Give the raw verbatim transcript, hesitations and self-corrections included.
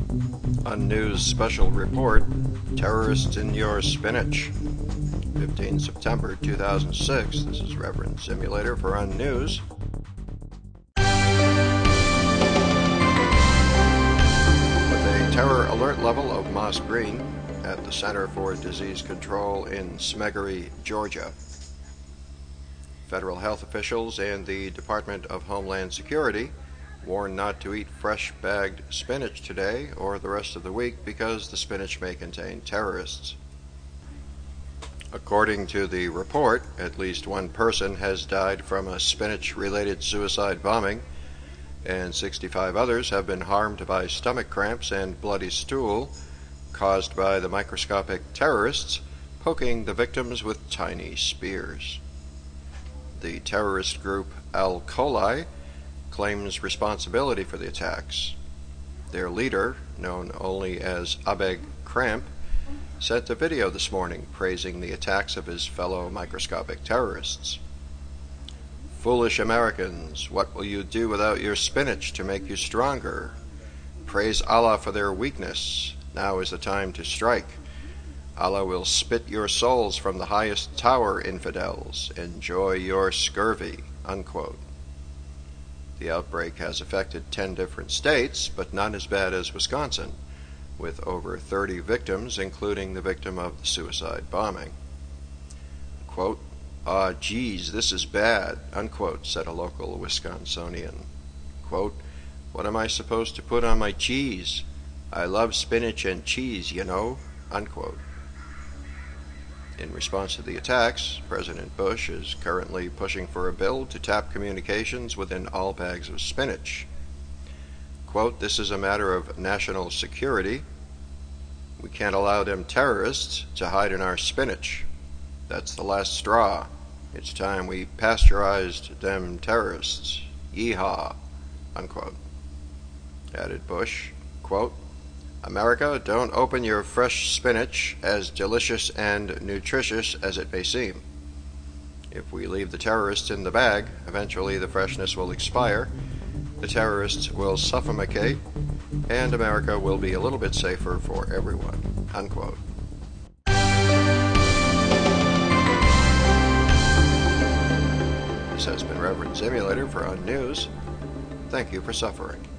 Unnews special report, Terrorists in Your Spinach. fifteenth September two thousand six. This is Reverend Simulator for Unnews. With a terror alert level of moss green at the Center for Disease Control in Smeggery, Georgia, federal health officials and the Department of Homeland Security warned not to eat fresh bagged spinach today or the rest of the week because the spinach may contain terrorists. According to the report, at least one person has died from a spinach-related suicide bombing, and sixty-five others have been harmed by stomach cramps and bloody stool caused by the microscopic terrorists poking the victims with tiny spears. The terrorist group Al-Qaeda claims responsibility for the attacks. Their leader, known only as Abeg Kramp, sent a video this morning praising the attacks of his fellow microscopic terrorists. Foolish Americans, what will you do without your spinach to make you stronger? Praise Allah for their weakness. Now is the time to strike. Allah will spit your souls from the highest tower, infidels. Enjoy your scurvy. Unquote. The outbreak has affected ten different states, but not as bad as Wisconsin, with over thirty victims, including the victim of the suicide bombing. Quote, "Ah, geez, this is bad," unquote, said a local Wisconsinian. Quote, "What am I supposed to put on my cheese? I love spinach and cheese, you know," unquote. In response to the attacks, President Bush is currently pushing for a bill to tap communications within all bags of spinach. Quote, "This is a matter of national security. We can't allow them terrorists to hide in our spinach. That's the last straw. It's time we pasteurized them terrorists. Yeehaw," unquote. Added Bush, quote, "America, don't open your fresh spinach, as delicious and nutritious as it may seem. If we leave the terrorists in the bag, eventually the freshness will expire, the terrorists will suffocate, and America will be a little bit safer for everyone," unquote. This has been Reverend Simulator for Unnews. Thank you for suffering.